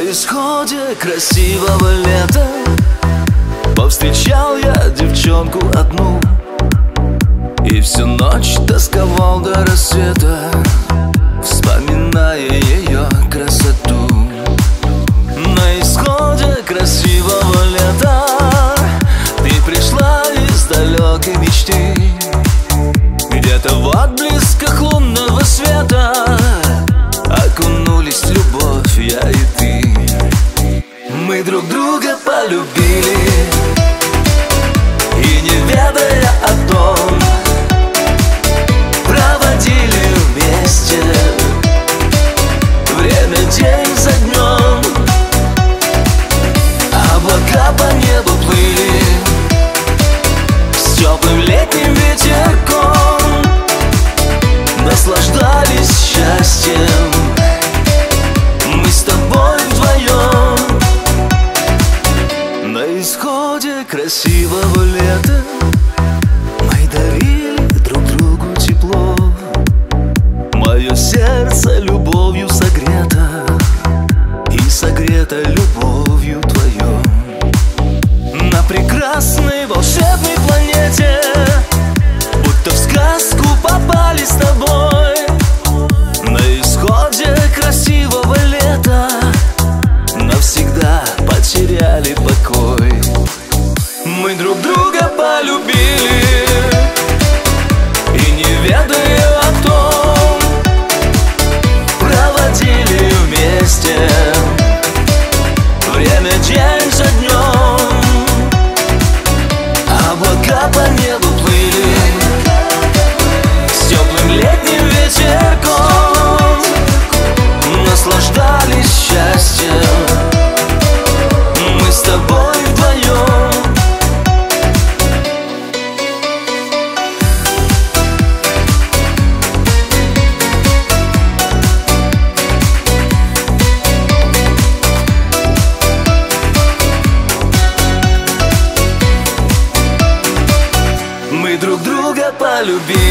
исходе красивого лета повстречал я девчонку одну и всю ночь тосковал до рассвета, вспоминая ее красоту. На исходе красивого лета ты пришла из далекой мечты, где-то в отблесках лунного света окунулись в любовь я и ты. Мы друг друга полюбили, и не ведая о том, проводили вместе время день за днем. Облака по небу плыли с теплым летним ветерком, наслаждались счастьем мы с тобой вдвоем. На исходе красивого лета мы дарили друг другу тепло, мое сердце любовью согрето и согрето любовью твоей. На прекрасной волшебной планете будто в сказку попали с тобой. На исходе красивого лета навсегда потеряли покой. Мы друг друга полюбили, и не ведая о том, проводили вместе время день за днем. Облака по небу плыли с теплым летним ветерком, наслаждались счастьем мы с тобой вдвоем. Мы друг друга полюбили,